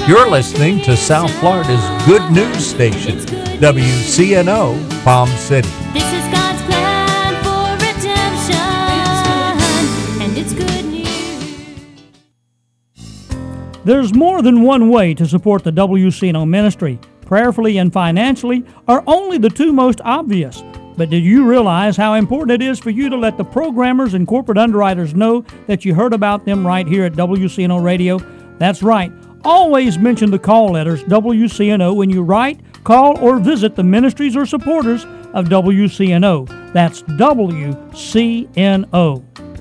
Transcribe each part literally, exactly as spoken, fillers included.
You're listening to South Florida's good news station, W C N O Palm City. This is God's plan for redemption, and it's good news. There's more than one way to support the W C N O ministry. Prayerfully and financially are only the two most obvious. But did you realize how important it is for you to let the programmers and corporate underwriters know that you heard about them right here at W C N O Radio? That's right. Always mention the call letters W C N O when you write, call, or visit the ministries or supporters of W C N O. That's W C N O.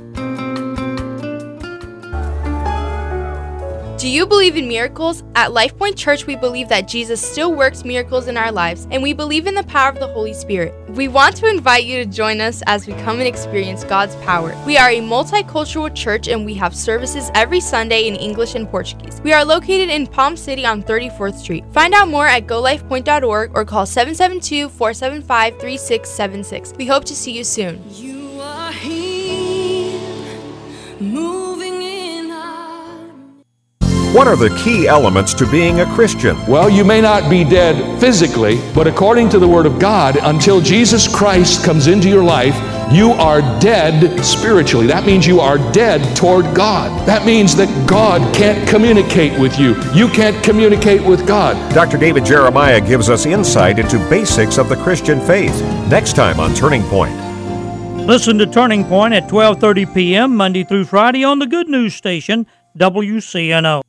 Do you believe in miracles? At LifePoint Church, we believe that Jesus still works miracles in our lives, and we believe in the power of the Holy Spirit. We want to invite you to join us as we come and experience God's power. We are a multicultural church, and we have services every Sunday in English and Portuguese. We are located in Palm City on thirty-fourth Street. Find out more at go life point dot org or call seven seven two, four seven five, three six seven six. We hope to see you soon. You are here, moving in our... What are the key elements to being a Christian? Well, you may not be dead physically, but according to the Word of God, until Jesus Christ comes into your life, you are dead spiritually. That means you are dead toward God. That means that God can't communicate with you. You can't communicate with God. Doctor David Jeremiah gives us insight into basics of the Christian faith. Next time on Turning Point. Listen to Turning Point at twelve thirty p.m. Monday through Friday on the good news station, W C N O.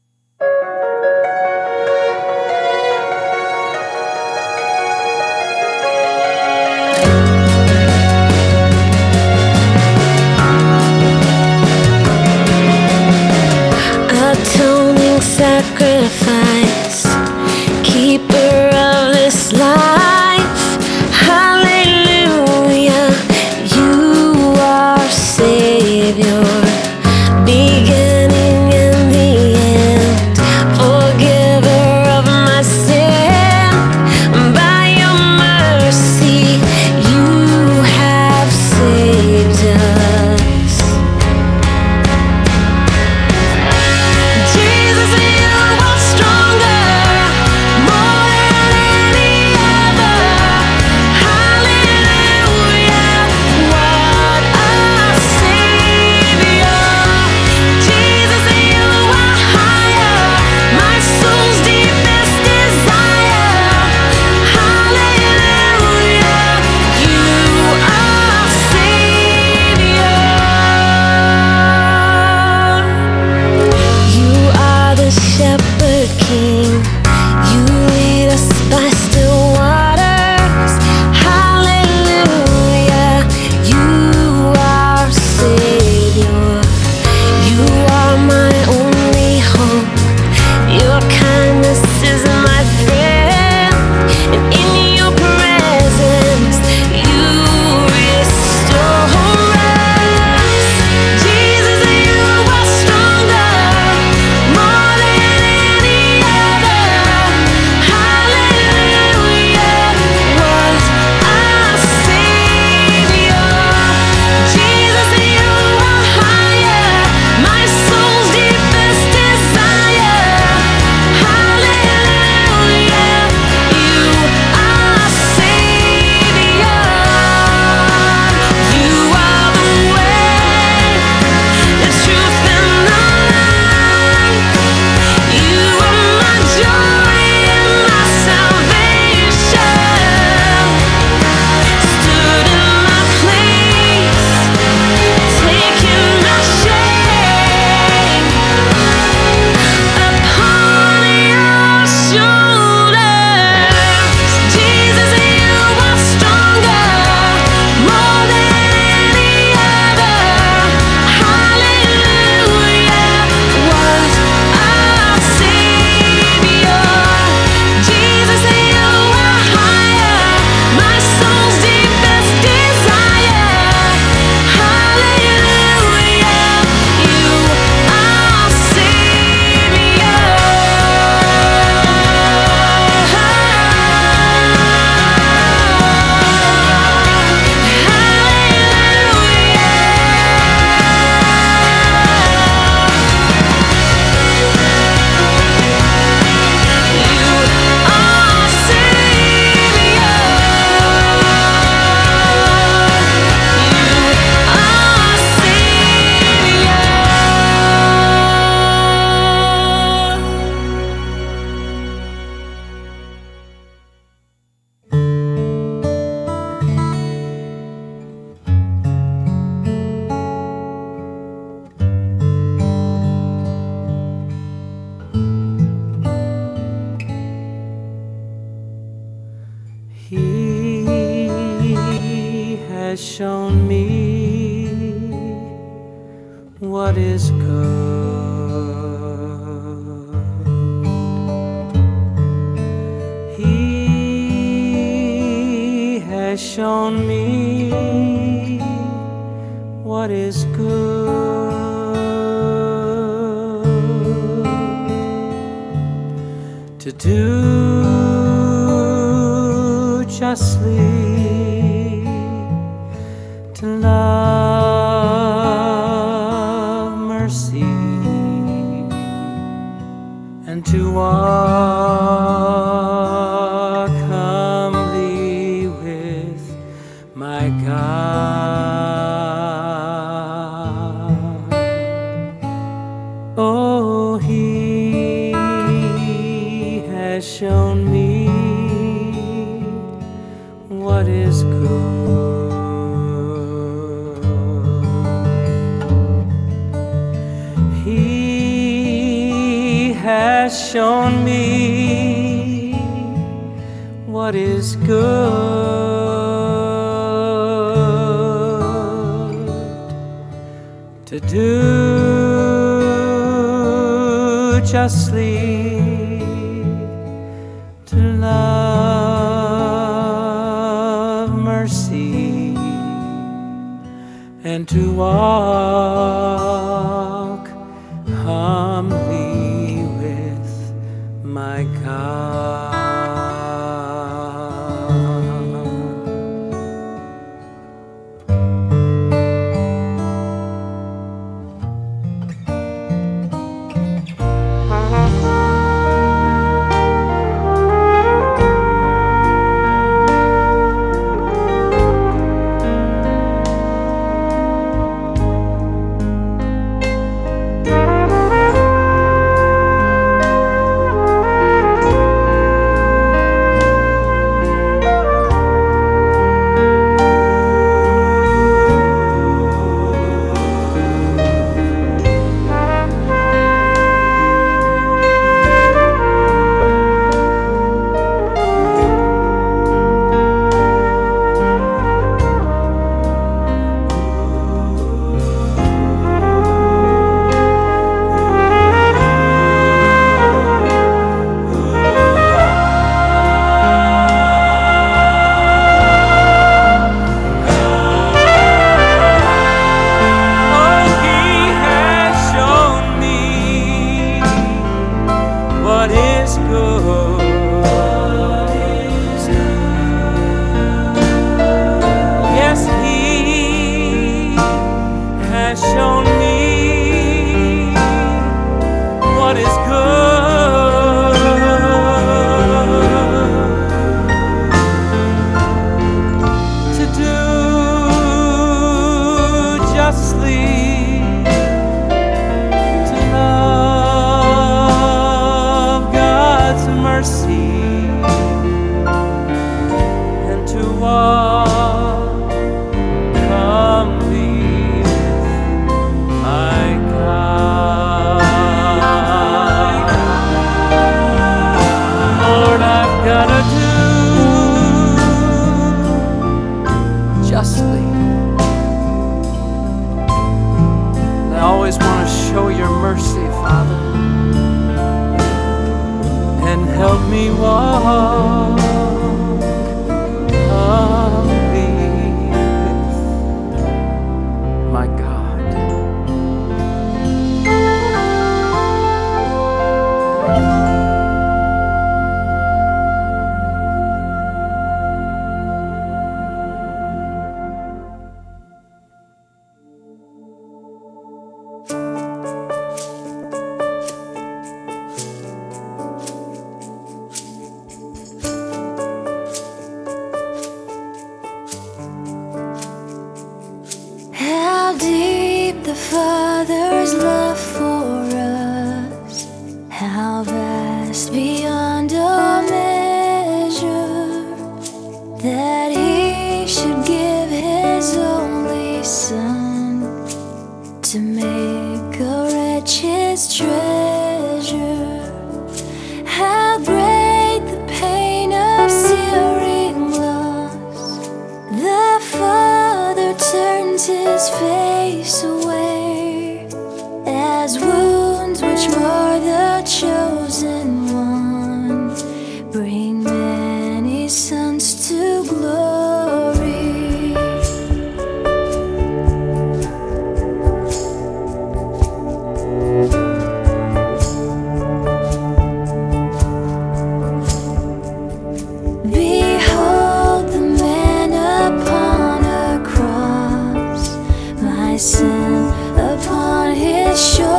Atoning sacrifice, keeper of this life, hallelujah, you are Savior, beginning and the end. He has shown me what is good. He has shown me what is good, to do justly, to love mercy, and to walk humbly with my God. Oh, He has shown me what is good. He has shown me what is good, to do justly, to love mercy, and to walk humbly with my God. How great the pain of searing his face away, as wounds which mar the chosen one bring many sons to glory. Behold the man upon a cross, my sin upon his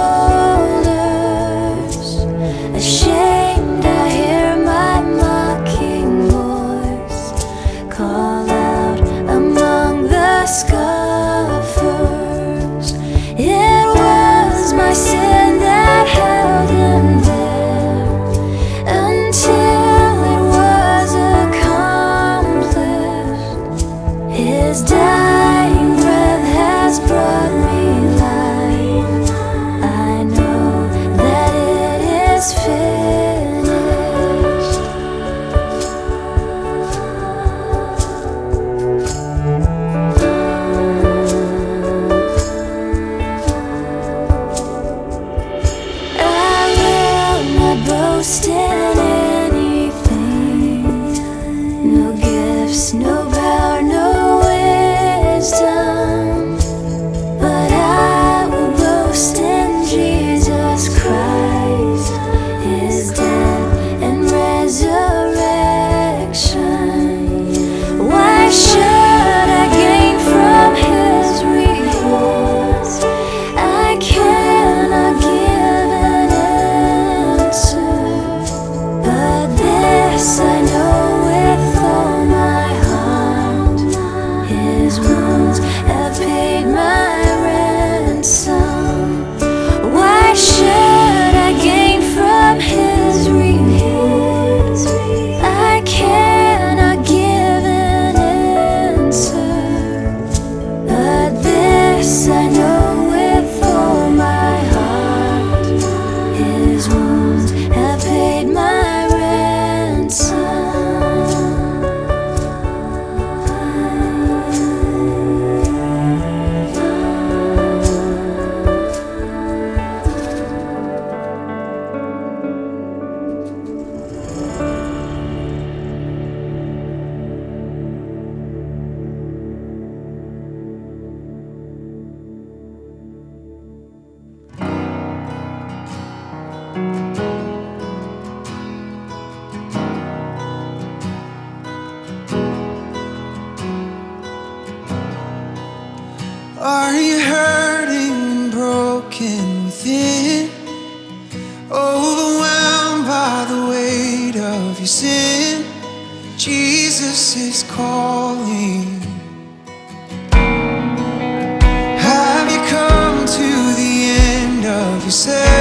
shoulders. Ashamed, I hear my mocking voice call out among the scoffers. It was my sin that held him there until it was accomplished. His dying breath has brought me life. I know that it is finished. I will not boast in anything, no gifts, no power, no wisdom, but I will boast in Jesus Christ, his death and resurrection. Why should I gain from his rewards? I cannot give an answer, but this I know with all my heart: his wounds have paid my ransom. Why should I gain from his rewards? I cannot give an answer, but this I know with all my heart: his wounds have paid my ransom. Are you hurting and broken within? Overwhelmed by the weight of your sin? Jesus is calling. Have you come to the end of yourself?